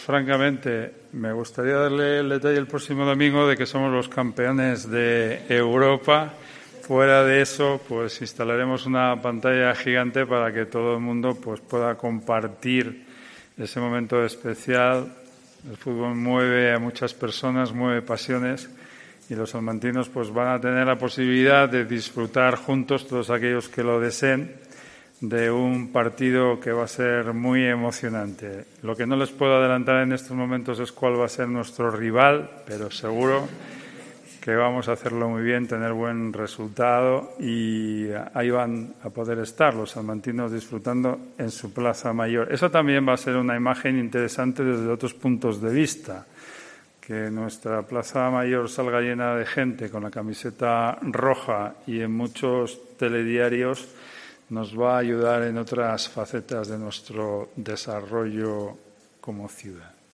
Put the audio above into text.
Francamente, me gustaría darle el detalle el próximo domingo de que somos los campeones de Europa. Fuera de eso, pues instalaremos una pantalla gigante para que todo el mundo pues pueda compartir ese momento especial. El fútbol mueve a muchas personas, mueve pasiones, y los salmantinos pues van a tener la posibilidad de disfrutar juntos, todos aquellos que lo deseen, de un partido que va a ser muy emocionante. Lo que no les puedo adelantar en estos momentos es cuál va a ser nuestro rival, pero seguro que vamos a hacerlo muy bien, tener buen resultado, y ahí van a poder estar los salmantinos disfrutando en su Plaza Mayor. Eso también va a ser una imagen interesante desde otros puntos de vista, que nuestra Plaza Mayor salga llena de gente con la camiseta roja y en muchos telediarios nos va a ayudar en otras facetas de nuestro desarrollo como ciudad.